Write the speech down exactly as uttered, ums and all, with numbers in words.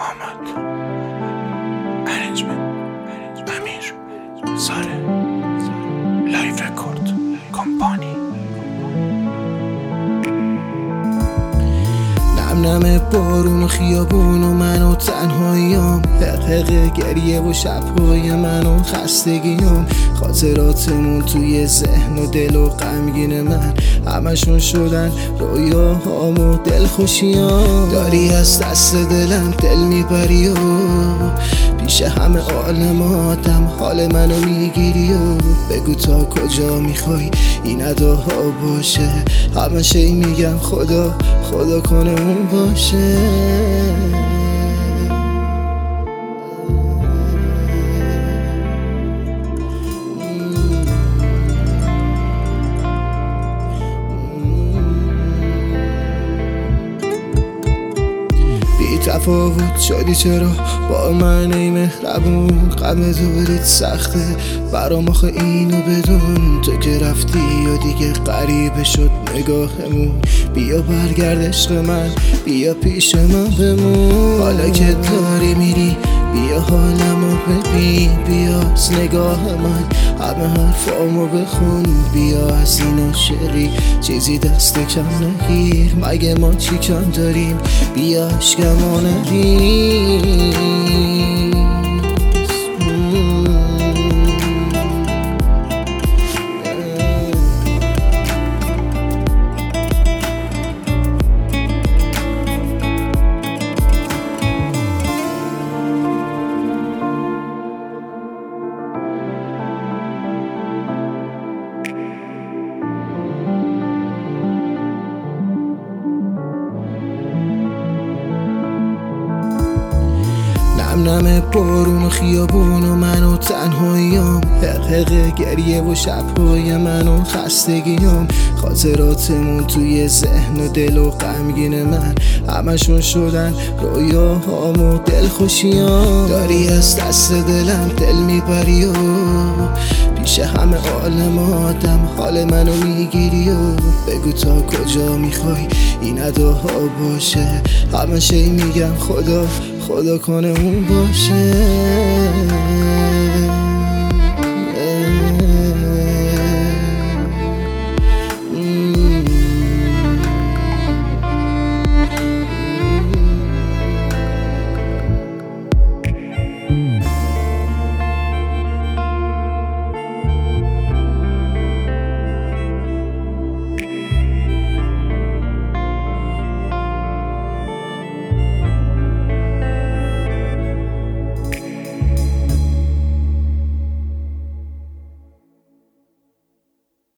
محمد ارنجمنت امیر ساره لایف رکورد کمپانی. نم نم بارون و خیابون و من و تنهاییم، حقق گریه و شبهای من و خستگیم، خاطراتمون توی ذهن و دل و غمگین من همشون شدن رویاهام و دلخوشیام. داری از دست دلم دل میبری و پیش همه عالم آدم حال منو میگیری و بگو تا کجا میخوای این اداها باشه. همشه میگم خدا خدا کنه اون باشه. تفاوت شدی چرا با من ای مهربون؟ غم دوریت سخته برام آخه اینو بدون. تو که رفتی و دیگه غریبه شد نگاهمون. بیا برگرد عشق من، بیا پیش من بمون. حالا که داری میری بیا حالمو ببین، بیا از نگاه من همه حرفامو بخون. بیا از این شعری چیزی دست کم نگیر، مگه ما چی کم داریم؟ بیا عشقمو نریز. نم نم بارون و خیابون و من و تنهاییم، حقق گریه و شبهای من و خستگیم، خاطراتمون توی ذهن و دل و غمگین من همشون شدن رویاهام و دلخوشیام. داری از دست دلم دل میبری و پیش همه عالم آدم حال منو میگیری و بگو تا کجا میخوای این اداها باشه. همشه میگم خدا خدا کنه اون باشه.